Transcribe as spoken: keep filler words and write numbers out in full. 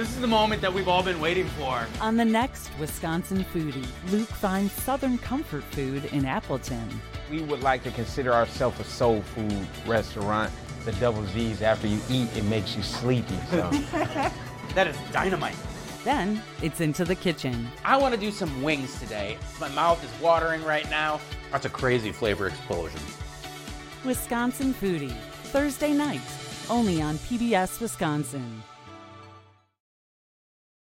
This is the moment that we've all been waiting for. On the next Wisconsin Foodie, Luke finds Southern comfort food in Appleton. We would like to consider ourselves a soul food restaurant. The double Z's, after you eat, it makes you sleepy. So. That is dynamite. Then it's into the kitchen. I want to do some wings today. My mouth is watering right now. That's a crazy flavor explosion. Wisconsin Foodie, Thursday nights, only on P B S Wisconsin.